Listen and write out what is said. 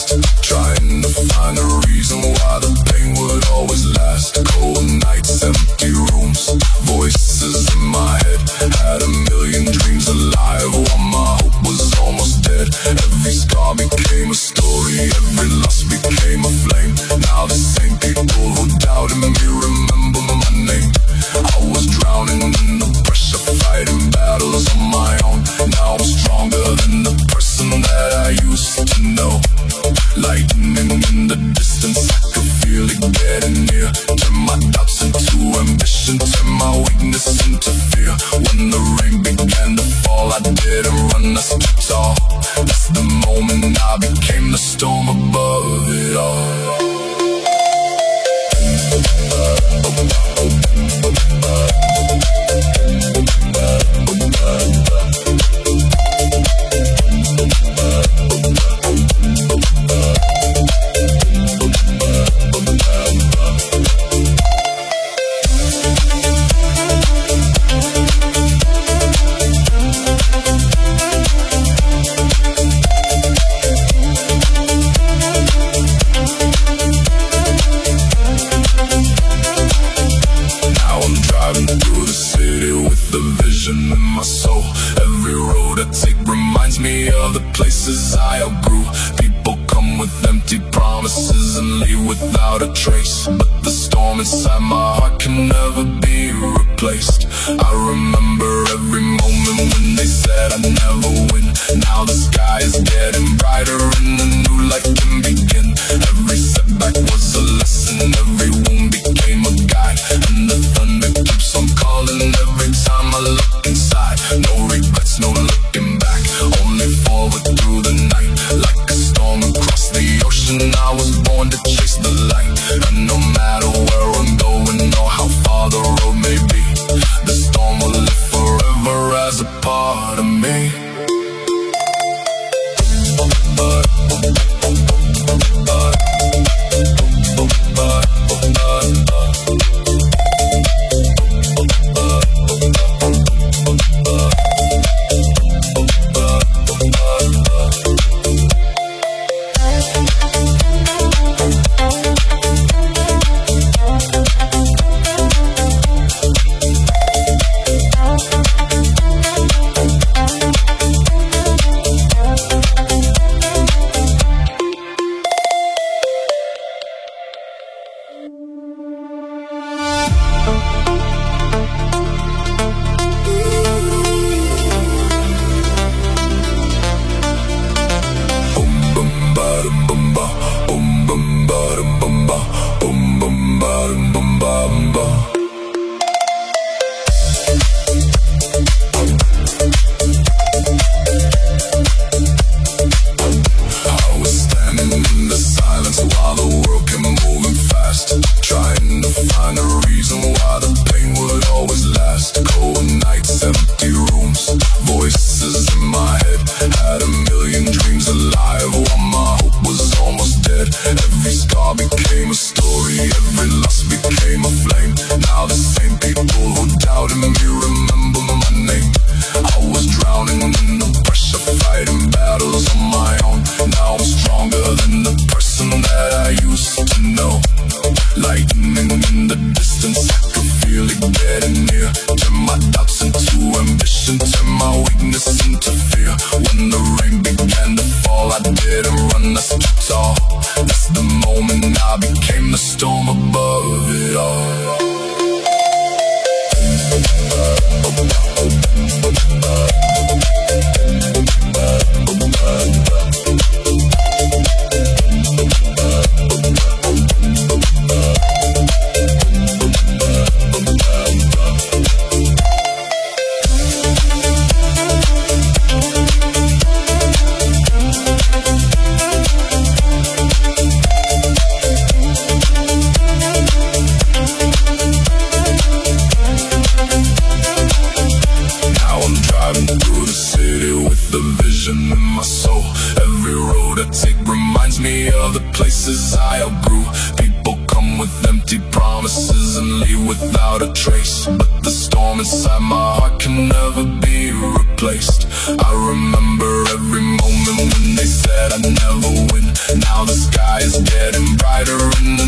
fast, trying to find a reason why the pain would always last. Cold nights, empty rooms, voices in my head. Had a million dreams alive while my hope was almost dead. Every scar became a story, every loss became a flame. Now the same people who doubted me remember my name. I was drowning in the pressure, fighting battles on my own. Now I'm stronger than the person that I used to know. Lightning in the distance, I could feel it getting near. Turn my doubts into ambition, turn my weakness into fear. When the rain began to fall, I didn't run, I stood tall. That's the moment I became the storm above it all. Places I outgrew. People come with empty promises and leave without a trace. But the storm inside my heart can never be replaced. I remember every moment when they said I'd never win. Now the sky is getting brighter and a new life can begin. Every setback was a lesson, every wound became a guide. And the thunder keeps on calling every time I look inside. No regrets, no looking back, only forward through the night. Like a storm across the ocean, I was born to chase the light. And no matter where I'm going or how far the road may be, the storm will live forever as a part of me. I remember every moment when they said I'd never win. Now now the sky is getting brighter and the